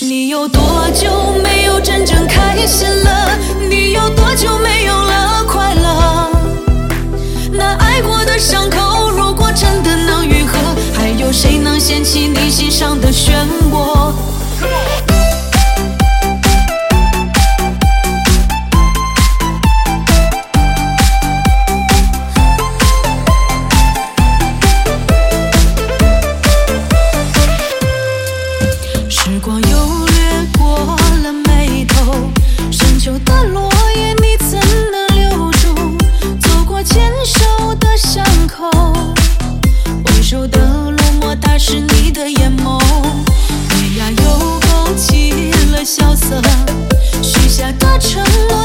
你有多久没有真正开心了？你有多久没有了快乐？那爱过的伤口，如果真的能愈合，还有谁能掀起你心上的漩涡？时光又掠过了眉头，深秋的落叶你怎能留住？走过牵手的巷口，挥手的落寞打湿你的眼眸，月牙又勾起了萧瑟，许下的承诺